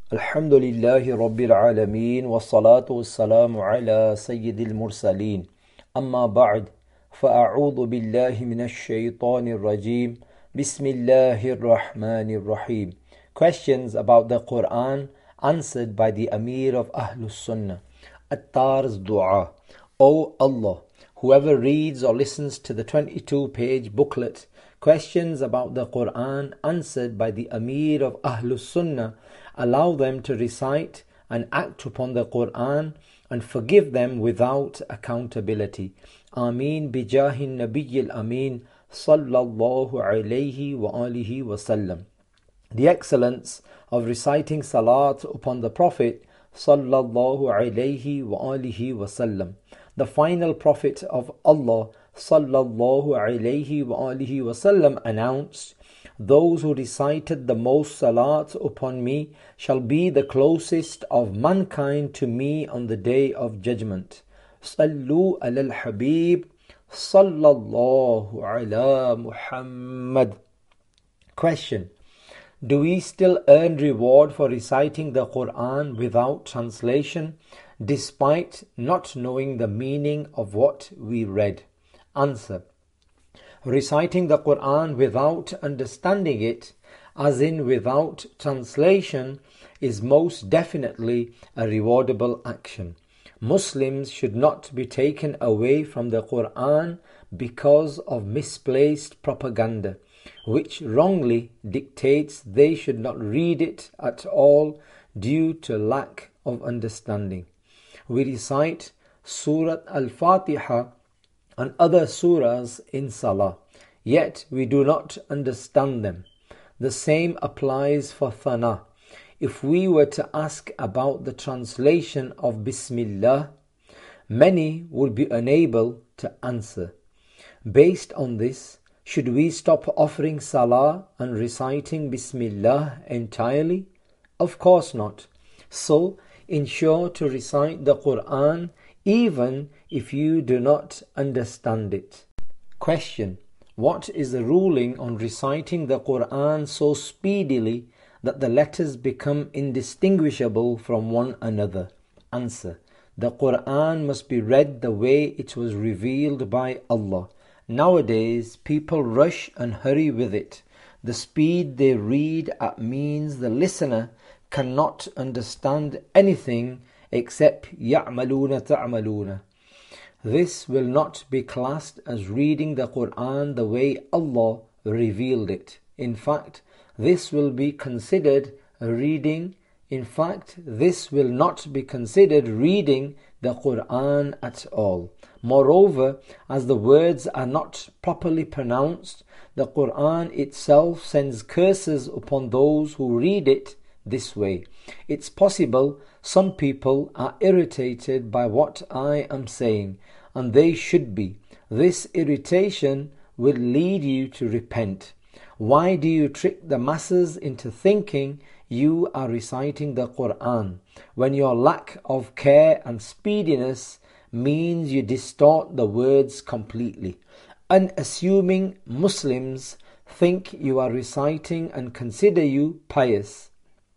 الحمد لله رب العالمين والصلاة والسلام على سيد المرسلين أما بعد فأعوذ بالله من الشيطان الرجيم بسم الله الرحمن الرحيم. Questions about the Quran answered by the Amir of Ahlus Sunnah. Attar's Dua. O Allah, whoever reads or listens to the 22-page booklet Questions about the Quran answered by the Amir of Ahlus Sunnah, allow them to recite and act upon the Quran and forgive them without accountability. Ameen bijahin Nabiyyil Ameen sallallahu alayhi wa alihi wa sallam. The excellence of reciting salat upon the Prophet sallallahu alayhi wa alihi wa sallam. The final Prophet of Allah sallallahu alayhi wa alihi wa sallam announced, those who recited the most salat upon me shall be the closest of mankind to me on the day of judgment. Sallu ala al-Habib sallallahu ala Muhammad. Question: do we still earn reward for reciting the Quran without translation, despite not knowing the meaning of what we read? Answer: reciting the Quran without understanding it, as in without translation, is most definitely a rewardable action. Muslims should not be taken away from the Quran because of misplaced propaganda, which wrongly dictates they should not read it at all due to lack of understanding. We recite Surah Al-Fatiha and other surahs in Salah, yet we do not understand them. The same applies for Thana. If we were to ask about the translation of Bismillah, many would be unable to answer. Based on this, should we stop offering Salah and reciting Bismillah entirely? Of course not. So, ensure to recite the Quran even if you do not understand it. Question: what is the ruling on reciting the Quran so speedily that the letters become indistinguishable from one another? Answer: the Quran must be read the way it was revealed by Allah. Nowadays, people rush and hurry with it. The speed they read at means the listener cannot understand anything except يَعْمَلُونَ تَعْمَلُونَ. This will not be classed as reading the Quran the way Allah revealed it. In fact, this will be considered reading. This will not be considered reading the Quran at all. Moreover, as the words are not properly pronounced, the Quran itself sends curses upon those who read it this way. It's possible some people are irritated by what I am saying, and they should be. This irritation will lead you to repent. Why do you trick the masses into thinking you are reciting the Quran, when your lack of care and speediness means you distort the words completely? Unassuming Muslims think you are reciting and consider you pious.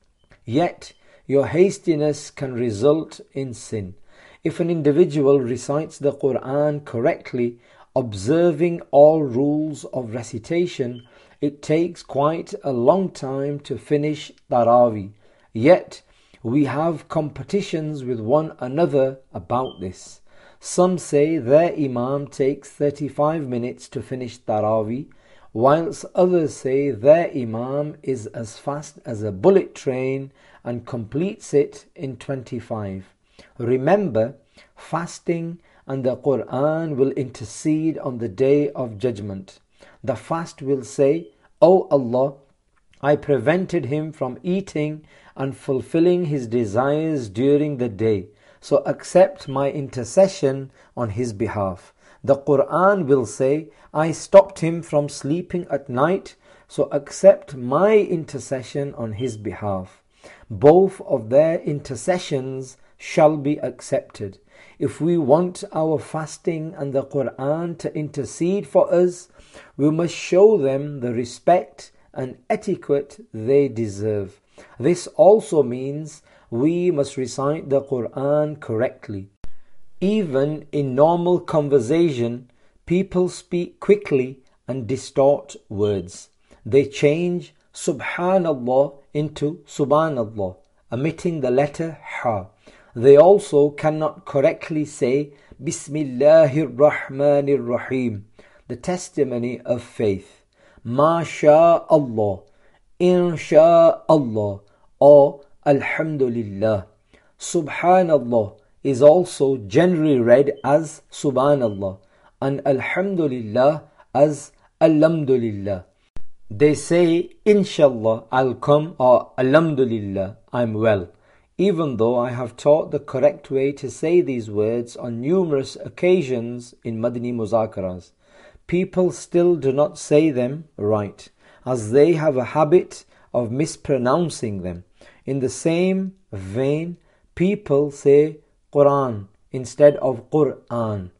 Yet, your hastiness can result in sin. If an individual recites the Quran correctly, observing all rules of recitation, it takes quite a long time to finish Taraweeh. Yet, we have competitions with one another about this. Some say their Imam takes 35 minutes to finish Taraweeh, whilst others say their Imam is as fast as a bullet train and completes it in 25. Remember, fasting and the Quran will intercede on the day of judgment. The fast will say, O Allah, I prevented him from eating and fulfilling his desires during the day, so accept my intercession on his behalf. The Quran will say, I stopped him from sleeping at night, so accept my intercession on his behalf. Both of their intercessions shall be accepted. If we want our fasting and the Quran to intercede for us, we must show them the respect and etiquette they deserve. This also means we must recite the Quran correctly. Even in normal conversation, people speak quickly and distort words. They change Subhanallah into Subhanallah, omitting the letter Ha. They also cannot correctly say Bismillahir Rahmanir Rahim, the testimony of faith. MashaAllah, InshaAllah, or Alhamdulillah. Subhanallah is also generally read as Subhanallah and Alhamdulillah as Alhamdulillah. They say Inshallah I'll come or Alhamdulillah I'm well. Even though I have taught the correct way to say these words on numerous occasions in Madani Muzakaras, people still do not say them right, as they have a habit of mispronouncing them. In the same vein, people say Quran instead of Qur'an.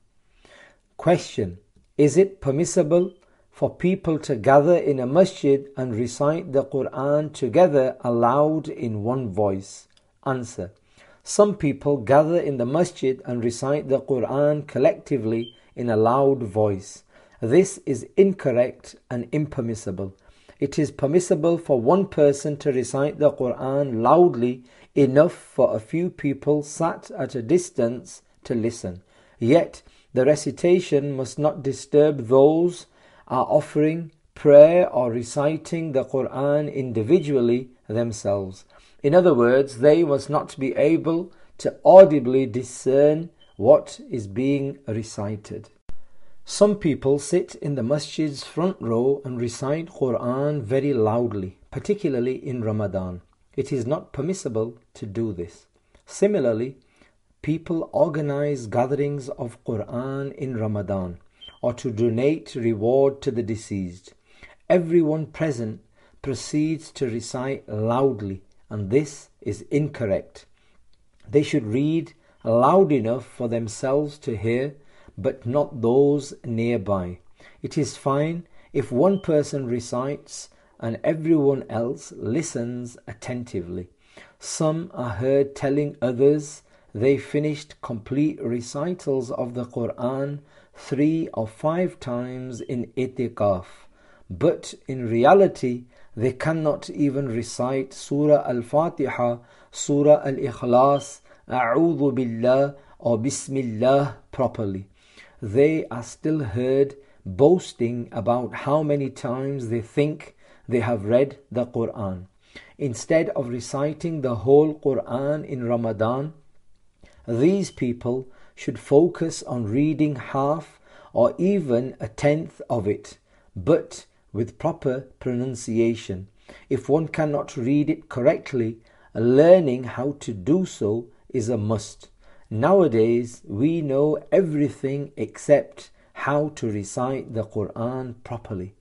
Question: is it permissible for people to gather in a masjid and recite the Quran together aloud in one voice? Answer: some people gather in the masjid and recite the Quran collectively in a loud voice. This is incorrect and impermissible. It is permissible for one person to recite the Quran loudly enough for a few people sat at a distance to listen. Yet the recitation must not disturb those are offering prayer or reciting the Quran individually themselves. In other words, they must not be able to audibly discern what is being recited. Some people sit in the masjid's front row and recite Quran very loudly, particularly in Ramadan. It is not permissible to do this. Similarly, people organize gatherings of Quran in Ramadan or to donate reward to the deceased. Everyone present proceeds to recite loudly, and this is incorrect. They should read loud enough for themselves to hear, but not those nearby. It is fine if one person recites and everyone else listens attentively. Some are heard telling others they finished complete recitals of the Quran 3 or 5 times in itikaf, but in reality they cannot even recite Surah Al-Fatiha, Surah Al-Ikhlas, A'udhu Billah or Bismillah properly. They are still heard boasting about how many times they think they have read the Quran. Instead of reciting the whole Quran in Ramadan, these people should focus on reading half or even a tenth of it, but with proper pronunciation. If one cannot read it correctly, learning how to do so is a must. Nowadays, we know everything except how to recite the Quran properly.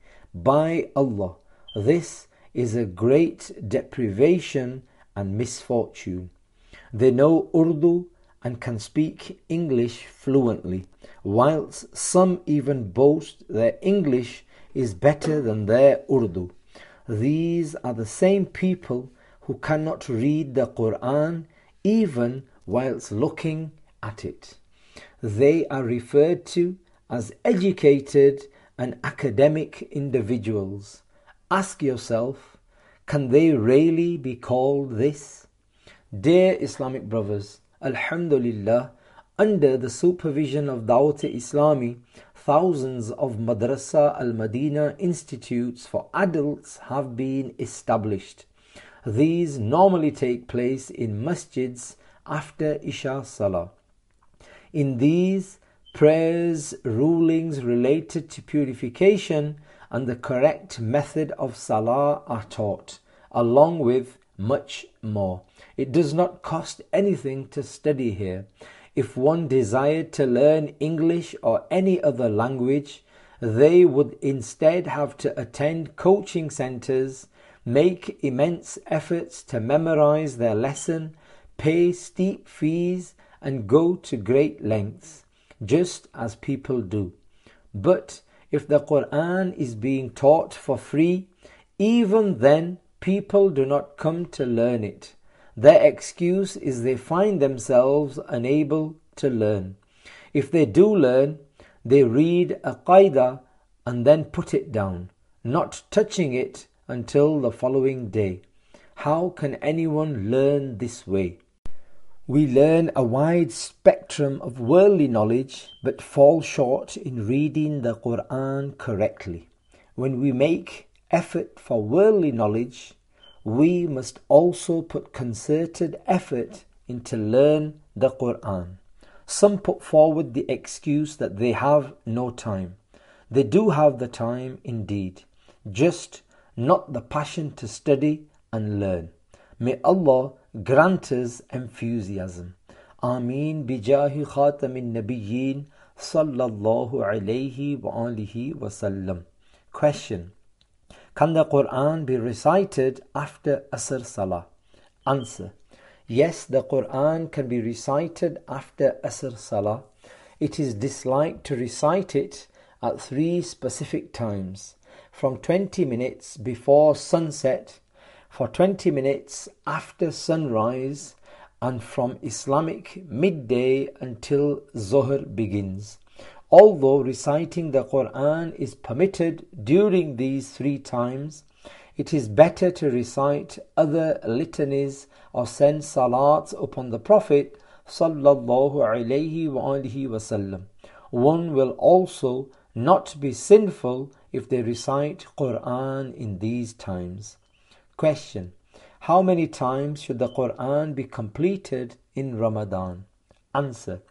By Allah, this is a great deprivation and misfortune. They know Urdu and can speak English fluently, whilst some even boast their English is better than their Urdu. These are the same people who cannot read the Quran even whilst looking at it. They are referred to as educated and academic individuals. Ask yourself, can they really be called this? Dear Islamic brothers, Alhamdulillah, under the supervision of Dawat-e-Islami, thousands of Madrasa al-Madina institutes for adults have been established. These normally take place in masjids after Isha Salah. In these, prayers, rulings related to purification and the correct method of Salah are taught, along with much more. It does not cost anything to study here. If one desired to learn English or any other language, they would instead have to attend coaching centers, make immense efforts to memorize their lesson, pay steep fees, and go to great lengths, just as people do. But if the Quran is being taught for free, even then People do not come to learn it. Their excuse is they find themselves unable to learn. If they do learn, they read a qaida and then put it down, not touching it until the following day. How can anyone learn this way? We learn a wide spectrum of worldly knowledge but fall short in reading the Quran correctly. When we make effort for worldly knowledge, we must also put concerted effort into learn the Quran. Some put forward the excuse that they have no time. They do have the time indeed, just not the passion to study and learn. May Allah grant us enthusiasm. Ameen bijahi khatamin nabiyyin sallallahu alayhi wa alihi wa sallam. Question: can the Quran be recited after Asr Salah? Answer: yes, the Quran can be recited after Asr Salah. It is disliked to recite it at 3 specific times: from 20 minutes before sunset, for 20 minutes after sunrise, and from Islamic midday until Zuhr begins. Although reciting the Quran is permitted during these 3 times, it is better to recite other litanies or send salats upon the Prophet sallallahu alaihi wasallam. One will also not be sinful if they recite Quran in these times. Question: how many times should the Quran be completed in Ramadan? Answer: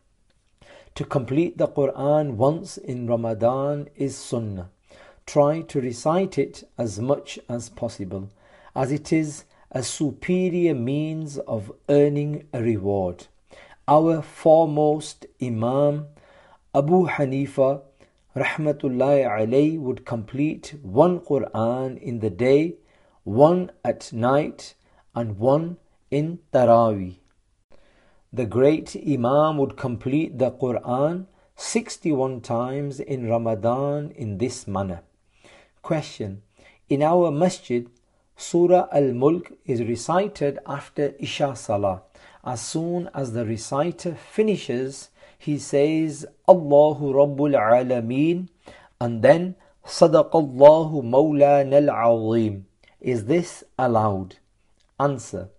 to complete the Quran once in Ramadan is sunnah. Try to recite it as much as possible, as it is a superior means of earning a reward. Our foremost Imam Abu Hanifa rahmatullahi alayhi would complete 1 Quran in the day, 1 at night, and 1 in Taraweeh. The great Imam would complete the Quran 61 times in Ramadan in this manner. Question: in our masjid, Surah Al-Mulk is recited after Isha Salah. As soon as the reciter finishes, he says Allahu Rabbul Alameen and then Sadaqallahu Mawlana Al-Azim. Is this allowed? Answer: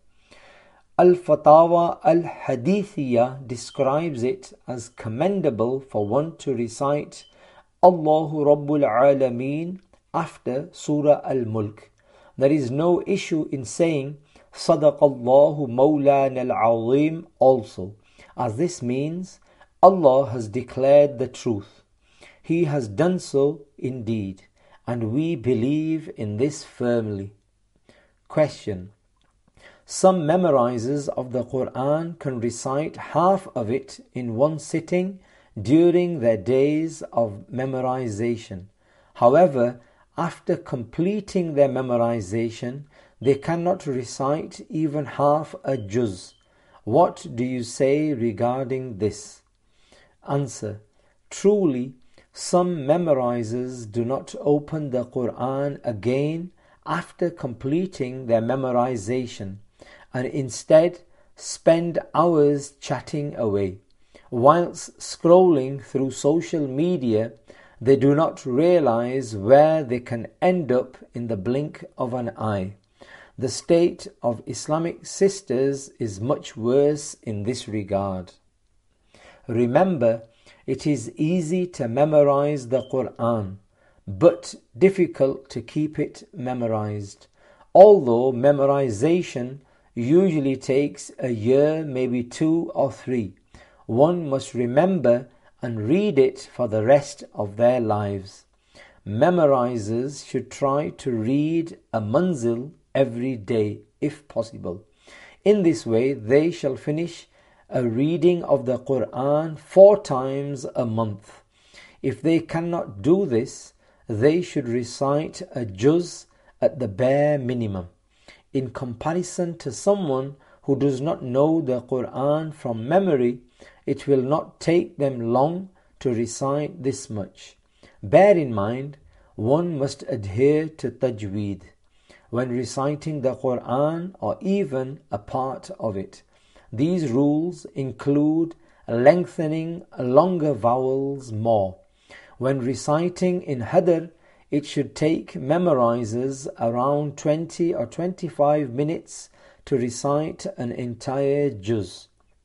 Al-Fatawa Al-Hadithiyah describes it as commendable for one to recite Allahu Rabbul Alameen after Surah Al-Mulk. There is no issue in saying Sadaqallahu Mawlana Al-Azim also, as this means Allah has declared the truth. He has done so indeed, and we believe in this firmly. Question: some memorizers of the Quran can recite half of it in one sitting during their days of memorization. However, after completing their memorization, they cannot recite even half a juz. What do you say regarding this? Answer: truly, some memorizers do not open the Quran again after completing their memorization, and instead spend hours chatting away. Whilst scrolling through social media, they do not realize where they can end up in the blink of an eye. The state of Islamic sisters is much worse in this regard. Remember, it is easy to memorize the Quran, but difficult to keep it memorized. Although memorization usually takes a year, maybe 2 or 3, one must remember and read it for the rest of their lives. Memorizers should try to read a manzil every day if possible. In this way, they shall finish a reading of the Quran 4 times a month. If they cannot do this, they should recite a juz at the bare minimum. In comparison to someone who does not know the Quran from memory, it will not take them long to recite this much. Bear in mind, one must adhere to tajweed. when reciting the Quran or even a part of it. These rules include lengthening longer vowels more. When reciting in Hadr, it should take memorizers around 20 or 25 minutes to recite an entire juz.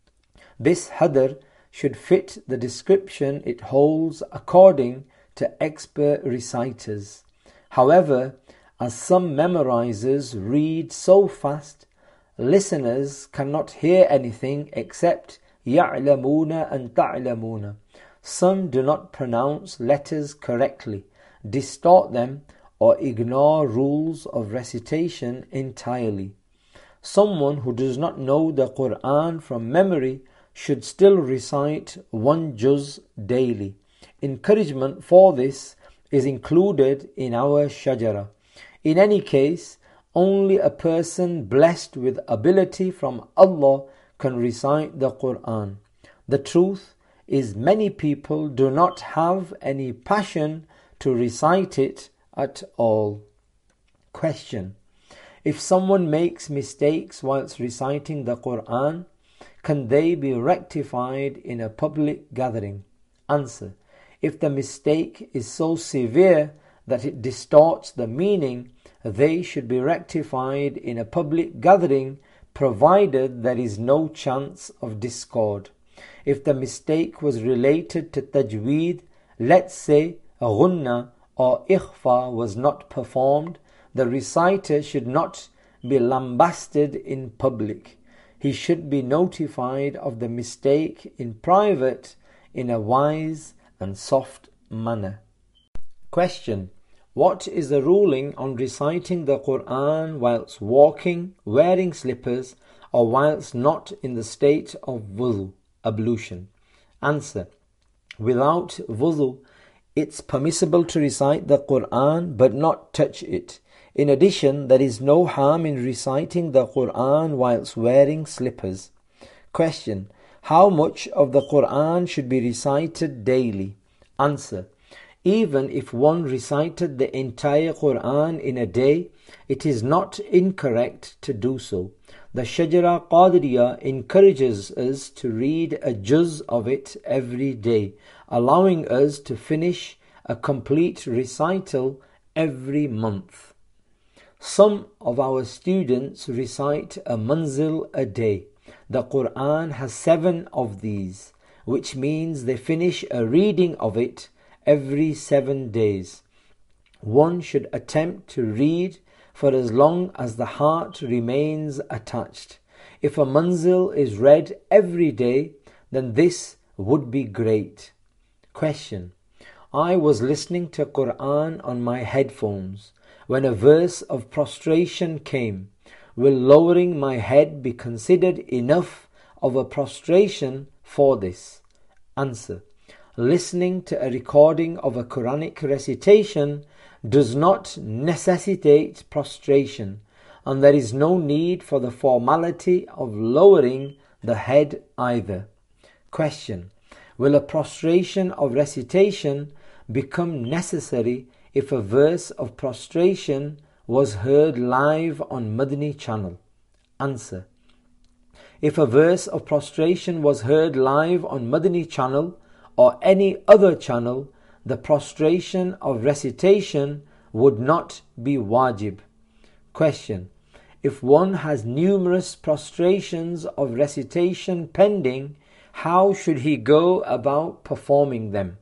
This Hadr should fit the description it holds according to expert reciters. However, as some memorizers read so fast, listeners cannot hear anything except يَعْلَمُونَ and تَعْلَمُونَ. Some do not pronounce letters correctly, distort them, or ignore rules of recitation entirely. Someone who does not know the Quran from memory should still recite one juz daily. Encouragement for this is included in our shajara. In any case, only a person blessed with ability from Allah can recite the Quran. The truth is many people do not have any passion to recite it at all. Question: if someone makes mistakes whilst reciting the Quran, can they be rectified in a public gathering? Answer: if the mistake is so severe that it distorts the meaning, they should be rectified in a public gathering, provided there is no chance of discord. If the mistake was related to tajweed, let's say ghunna or ikhfa was not performed, the reciter should not be lambasted in public. He should be notified of the mistake in private in a wise and soft manner. Question: what is the ruling on reciting the Quran whilst walking, wearing slippers, or whilst not in the state of wudu, ablution? Answer: without wudu, it's permissible to recite the Quran but not touch it. In addition, there is no harm in reciting the Quran whilst wearing slippers. Question: how much of the Quran should be recited daily? Answer: even if one recited the entire Quran in a day, it is not incorrect to do so. The Shajara Qadiriyah encourages us to read a juz of it every day, allowing us to finish a complete recital every month. Some of our students recite a manzil a day. The Quran has 7 of these, which means they finish a reading of it every 7 days. One should attempt to read for as long as the heart remains attached. If a manzil is read every day, then this would be great. Question: I was listening to Quran on my headphones when a verse of prostration came. Will lowering my head be considered enough of a prostration for this? Answer: listening to a recording of a Quranic recitation does not necessitate prostration, and there is no need for the formality of lowering the head either. Question: will a prostration of recitation become necessary if a verse of prostration was heard live on Madani channel? Answer: if a verse of prostration was heard live on Madani channel or any other channel, the prostration of recitation would not be wajib. Question: if one has numerous prostrations of recitation pending, how should he go about performing them?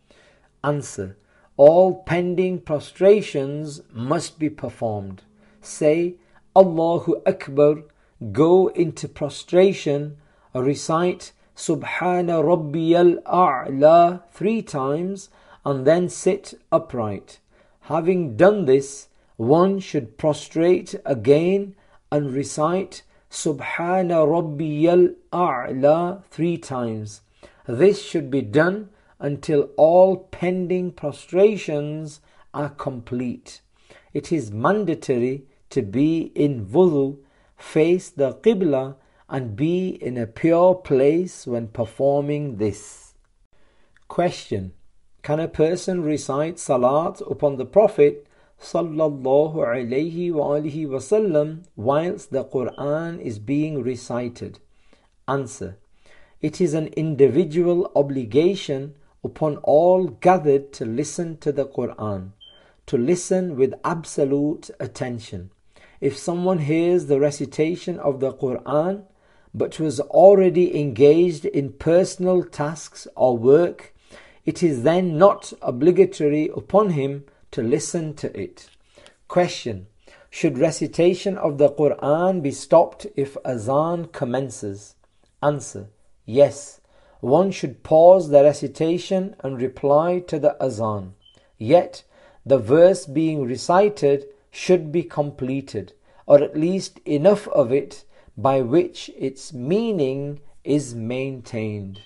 Answer: all pending prostrations must be performed. Say Allahu Akbar, go into prostration, recite Subhana Rabbiyal A'la 3 times, and then sit upright. Having done this, one should prostrate again and recite Subhana Rabbiyal A'la 3 times. This should be done until all pending prostrations are complete. It is mandatory to be in wudu, face the Qibla, and be in a pure place when performing this. Question: can a person recite salat upon the Prophet sallallahu alayhi wa alihi wasallam whilst the Quran is being recited? Answer: it is an individual obligation upon all gathered to listen to the Quran, to listen with absolute attention. If someone hears the recitation of the Quran but was already engaged in personal tasks or work, it is then not obligatory upon him to listen to it. Question: should recitation of the Quran be stopped if azan commences? Answer: yes. One should pause the recitation and reply to the azan. Yet, the verse being recited should be completed, or at least enough of it by which its meaning is maintained.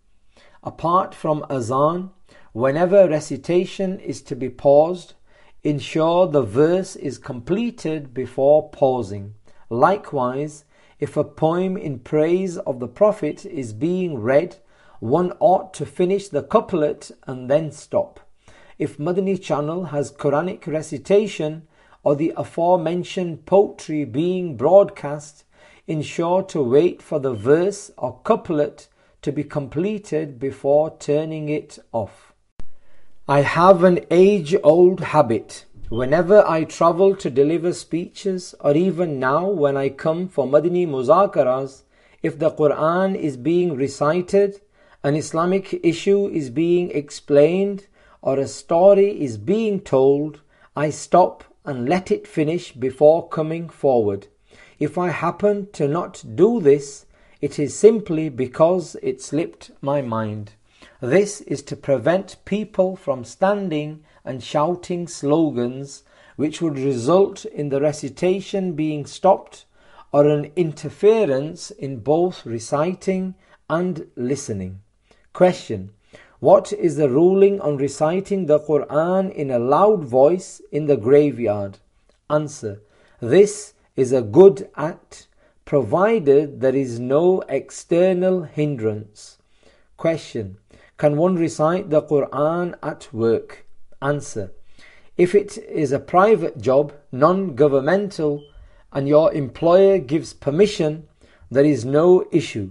Apart from azan, whenever recitation is to be paused, ensure the verse is completed before pausing. Likewise, if a poem in praise of the Prophet is being read, one ought to finish the couplet and then stop. If Madani channel has Quranic recitation or the aforementioned poetry being broadcast, ensure to wait for the verse or couplet to be completed before turning it off. I have an age-old habit. Whenever I travel to deliver speeches, or even now when I come for Madani Muzakaras, if the Quran is being recited, an Islamic issue is being explained, or a story is being told, I stop and let it finish before coming forward. If I happen to not do this, it is simply because it slipped my mind. This is to prevent people from standing and shouting slogans which would result in the recitation being stopped or an interference in both reciting and listening. Question: what is the ruling on reciting the Quran in a loud voice in the graveyard? Answer: this is a good act, provided there is no external hindrance. Question: can one recite the Quran at work? Answer: if it is a private job, non-governmental, and your employer gives permission, there is no issue.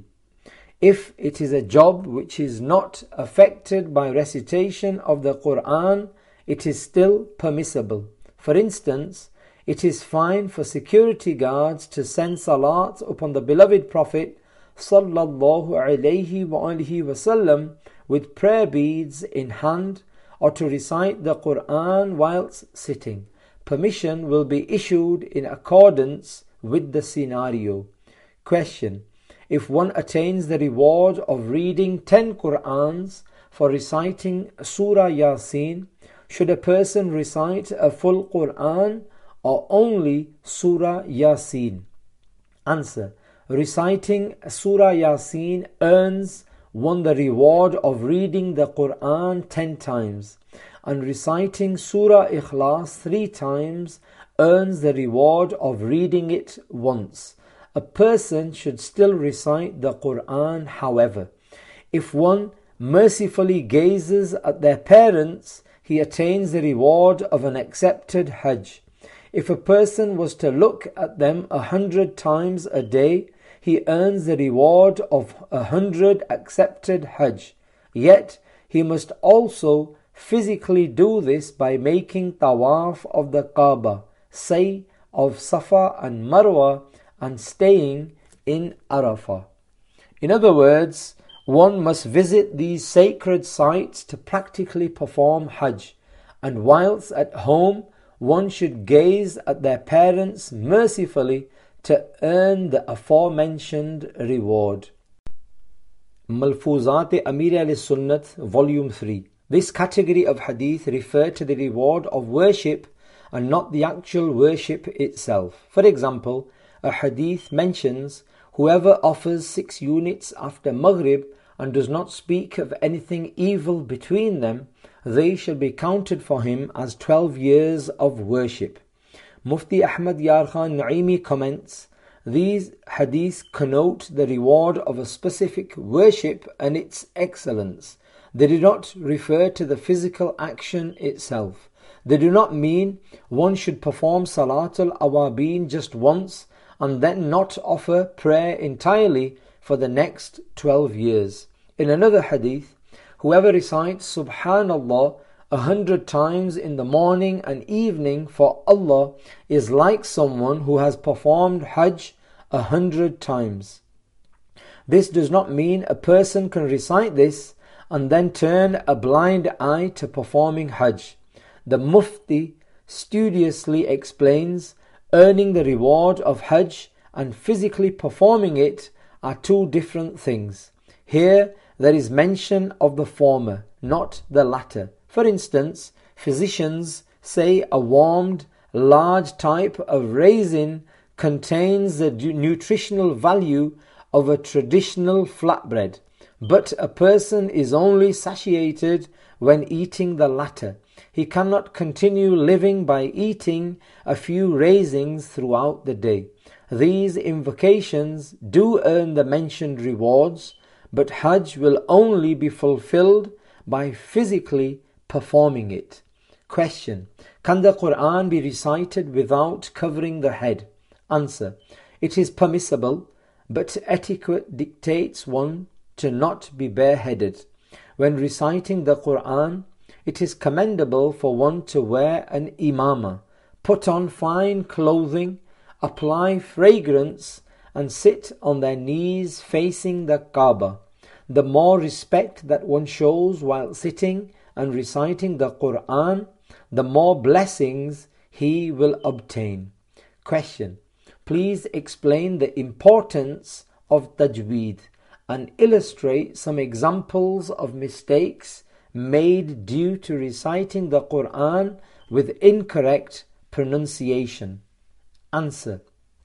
If it is a job which is not affected by recitation of the Quran, it is still permissible. For instance, it is fine for security guards to send salat upon the beloved Prophet sallallahu alaihi wasallam with prayer beads in hand, or to recite the Quran whilst sitting. Permission will be issued in accordance with the scenario. Question: if one attains the reward of reading 10 Qur'ans for reciting Surah Yasin, should a person recite a full Qur'an or only Surah Yasin? Answer: reciting Surah Yasin earns one the reward of reading the Qur'an 10 times, and reciting Surah Ikhlas 3 times earns the reward of reading it once. A person should still recite the Quran, however. If one mercifully gazes at their parents, he attains the reward of an accepted Hajj. If a person was to look at them 100 times a day, he earns the reward of 100 accepted Hajj. Yet, he must also physically do this by making tawaf of the Kaaba, say of Safa and Marwa, and staying in Arafah. In other words, one must visit these sacred sites to practically perform Hajj, and whilst at home, one should gaze at their parents mercifully to earn the aforementioned reward. Malfuzat Amir al-Sunnat, Volume 3. This category of hadith refer to the reward of worship and not the actual worship itself. For example, a hadith mentions, whoever offers 6 units after Maghrib and does not speak of anything evil between them, they shall be counted for him as 12 years of worship. Mufti Ahmad Yar Khan Naimi comments, these hadiths connote the reward of a specific worship and its excellence. They do not refer to the physical action itself. They do not mean one should perform Salatul Awabin just once and then not offer prayer entirely for the next 12 years. In another hadith, whoever recites Subhanallah 100 times in the morning and evening for Allah is like someone who has performed Hajj 100 times. This does not mean a person can recite this and then turn a blind eye to performing Hajj. The Mufti studiously explains earning the reward of Hajj and physically performing it are two different things. Here there is mention of the former, not the latter. For instance, physicians say a warmed, large type of raisin contains the nutritional value of a traditional flatbread, but a person is only satiated when eating the latter. He cannot continue living by eating a few raisins throughout the day. These invocations do earn the mentioned rewards, but Hajj will only be fulfilled by physically performing it. Question: can the Quran be recited without covering the head? Answer: it is permissible, but etiquette dictates one to not be bareheaded. When reciting the Quran, it is commendable for one to wear an imama, put on fine clothing, apply fragrance, and sit on their knees facing the Kaaba. The more respect that one shows while sitting and reciting the Quran, the more blessings he will obtain. Question: please explain the importance of tajweed and illustrate some examples of mistakes made due to reciting the Quran with incorrect pronunciation. Answer: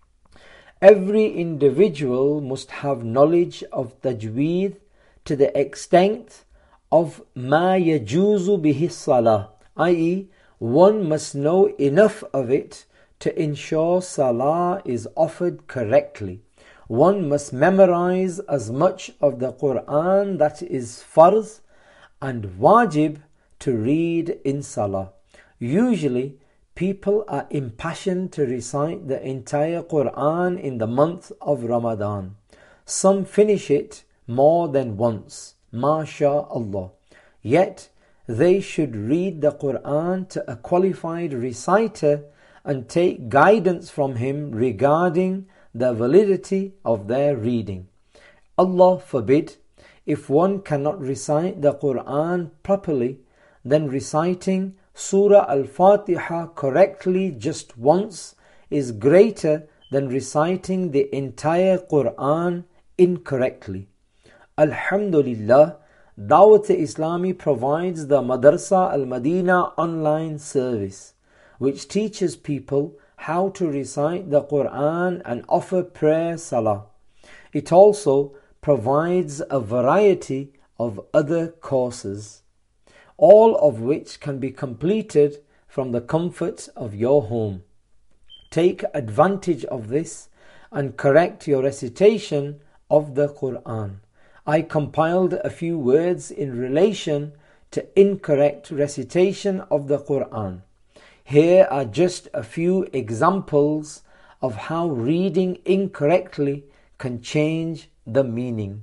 every individual must have knowledge of tajweed to the extent of ma yajuzu bihi salah, i.e., one must know enough of it to ensure salah is offered correctly. One must memorize as much of the Quran that is farz and wajib to read in salah. Usually, people are impassioned to recite the entire Quran in the month of Ramadan. Some finish it more than once, MashaAllah. Yet, they should read the Quran to a qualified reciter and take guidance from him regarding the validity of their reading. Allah forbid, if one cannot recite the Quran properly, then reciting Surah Al-Fatiha correctly just once is greater than reciting the entire Quran incorrectly. Alhamdulillah, Dawat-e-Islami provides the Madrasa Al-Madina online service, which teaches people how to recite the Quran and offer prayer salah. It also provides a variety of other courses, all of which can be completed from the comfort of your home. Take advantage of this and correct your recitation of the Quran. I compiled a few words in relation to incorrect recitation of the Quran. Here are just a few examples of how reading incorrectly can change the meaning.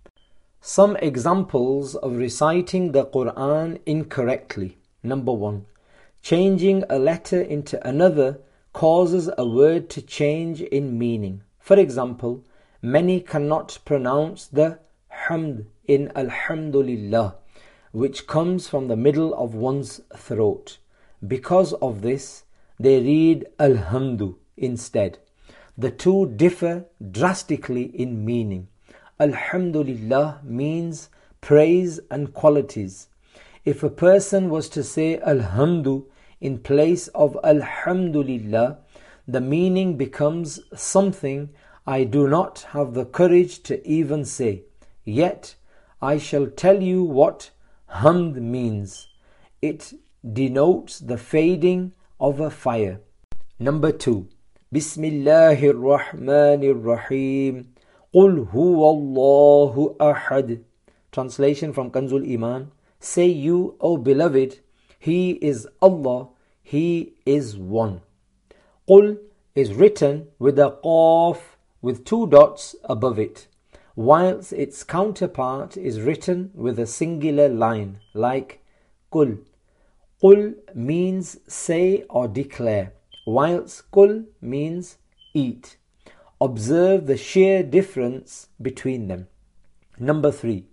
Some examples of reciting the Quran incorrectly. Number 1. Changing a letter into another causes a word to change in meaning. For example, many cannot pronounce the hamd in Alhamdulillah, which comes from the middle of one's throat. Because of this, they read Alhamdu instead. The two differ drastically in meaning. Alhamdulillah means praise and qualities. If a person was to say Alhamdu in place of Alhamdulillah, the meaning becomes something I do not have the courage to even say. Yet, I shall tell you what hamd means. It denotes the fading of a fire. Number 2. Bismillahir Rahmanir Rahim. Qul huwallahu ahad. Translation from Kanzul Iman. Say you, O beloved, He is Allah, He is one. Qul is written with a qaf with 2 dots above it, whilst its counterpart is written with a singular line, like Qul. Qul means say or declare, whilst Kul means eat. Observe the sheer difference between them. Number 3.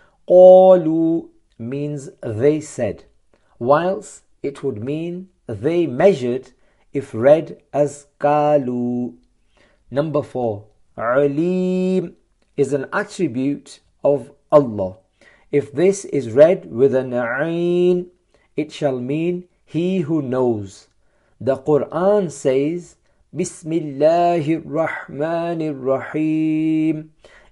Qalu means they said, whilst it would mean they measured if read as Qalu. Number 4. Alim is an attribute of Allah. If this is read with an ayn, it shall mean he who knows. The Quran says, Bismillahir Rahmanir Rahim,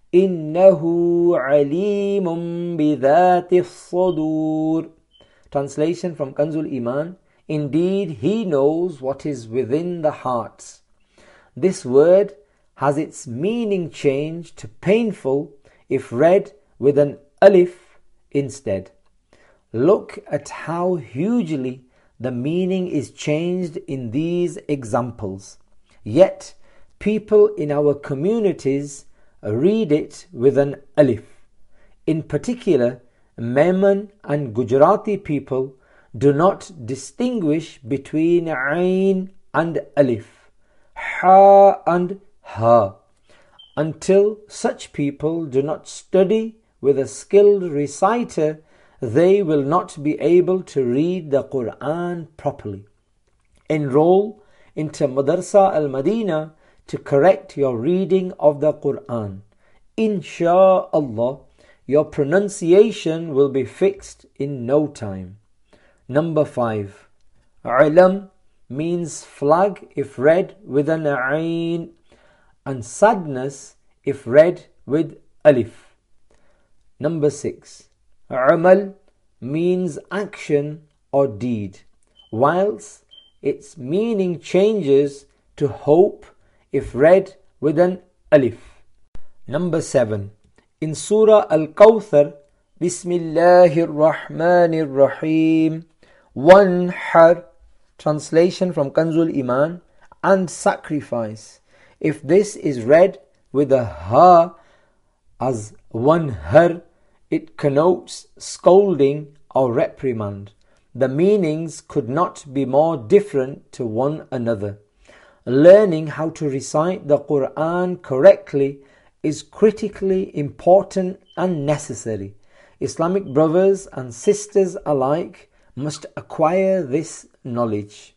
Innahu alimun bidhatis sadur. Translation from Kanzul Iman, indeed he knows what is within the hearts. This word has its meaning changed to painful if read with an alif instead. Look at how hugely the meaning is changed in these examples. Yet, people in our communities read it with an alif. In particular, Memon and Gujarati people do not distinguish between ayn and alif, ha and ha. Until such people do not study with a skilled reciter, they will not be able to read the Quran properly. Enroll into Madrasa al-Madinah to correct your reading of the Quran. Insha'Allah, your pronunciation will be fixed in no time. Number 5. Alam means flag if read with an ayn, and sadness if read with alif. Number 6. Amal means action or deed, whilst its meaning changes to hope if read with an alif. Number 7. In Surah Al-Kawthar, Bismillahir Rahmanir Rahim, Wanhar, translation from Kanzul Iman, and sacrifice. If this is read with a ha as wanhar, it connotes scolding or reprimand. The meanings could not be more different to one another. Learning how to recite the Quran correctly is critically important and necessary. Islamic brothers and sisters alike must acquire this knowledge.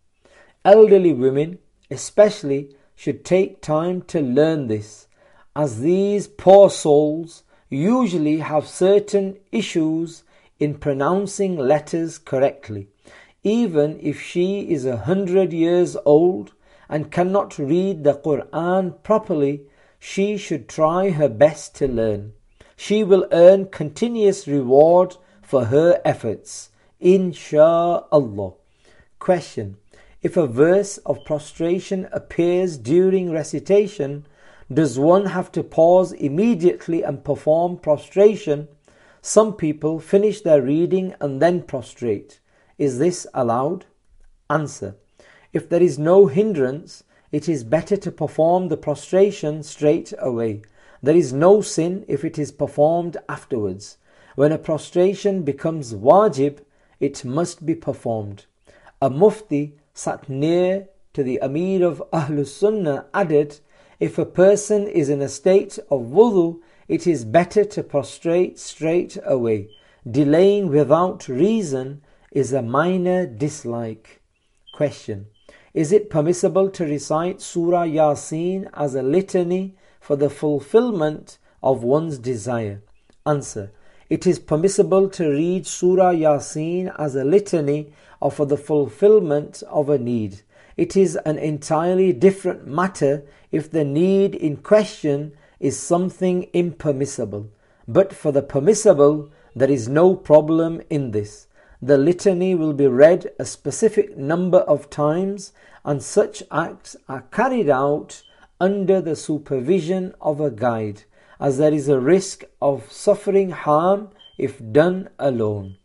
Elderly women especially should take time to learn this, as these poor souls usually have certain issues in pronouncing letters correctly. Even if she is 100 years old and cannot read the Quran properly, she should try her best to learn. She will earn continuous reward for her efforts, Insha'Allah. Question: if a verse of prostration appears during recitation, does one have to pause immediately and perform prostration? Some people finish their reading and then prostrate. Is this allowed? Answer: if there is no hindrance, it is better to perform the prostration straight away. There is no sin if it is performed afterwards. When a prostration becomes wajib, it must be performed. A mufti sat near to the Amir of Ahlus Sunnah added, if a person is in a state of wudu, it is better to prostrate straight away. Delaying without reason is a minor dislike. Question: is it permissible to recite Surah Yasin as a litany for the fulfillment of one's desire? Answer: it is permissible to read Surah Yasin as a litany or for the fulfillment of a need. It is an entirely different matter if the need in question is something impermissible. But for the permissible, there is no problem in this. The litany will be read a specific number of times, and such acts are carried out under the supervision of a guide, as there is a risk of suffering harm if done alone.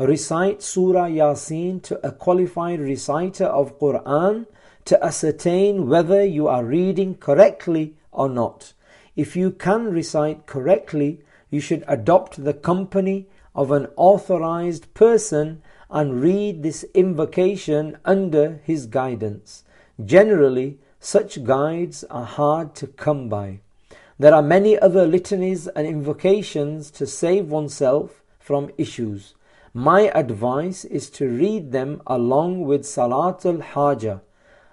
Recite Surah Yasin to a qualified reciter of Quran to ascertain whether you are reading correctly or not. If you can recite correctly, you should adopt the company of an authorized person and read this invocation under his guidance. Generally, such guides are hard to come by. There are many other litanies and invocations to save oneself from issues. My advice is to read them along with Salatul Haja.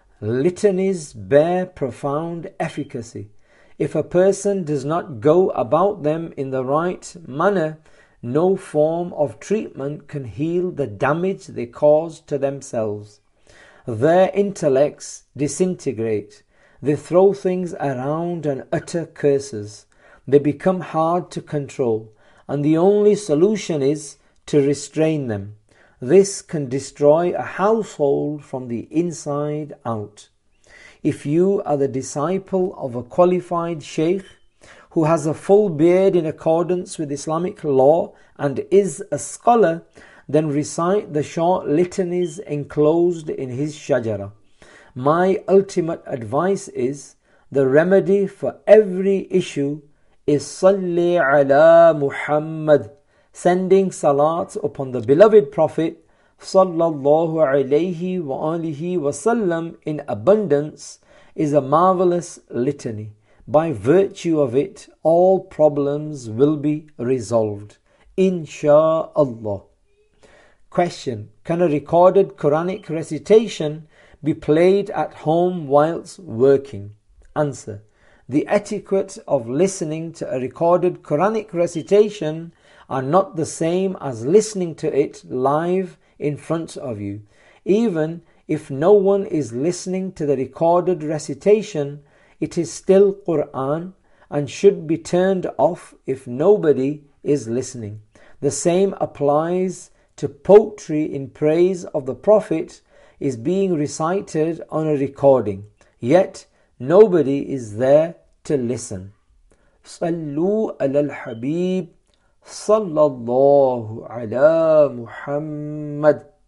Litanies bear profound efficacy. If a person does not go about them in the right manner, no form of treatment can heal the damage they cause to themselves. Their intellects disintegrate. They throw things around and utter curses. They become hard to control, and the only solution is to restrain them. This can destroy a household from the inside out. If you are the disciple of a qualified sheikh who has a full beard in accordance with Islamic law and is a scholar, then recite the short litanies enclosed in his shajara. My ultimate advice is, the remedy for every issue is Salli ala Muhammad, sending salat upon the beloved Prophet sallallahu alayhi wa alihi wasallam in abundance is a marvelous litany. By virtue of it, all problems will be resolved, insha'Allah. Question: can a recorded Quranic recitation be played at home whilst working? Answer: the etiquette of listening to a recorded Quranic recitation are not the same as listening to it live in front of you. Even if no one is listening to the recorded recitation, it is still Quran and should be turned off if nobody is listening. The same applies to poetry in praise of the Prophet is being recited on a recording, yet nobody is there to listen. Sallu ala al-Habib sallallahu ala Muhammad.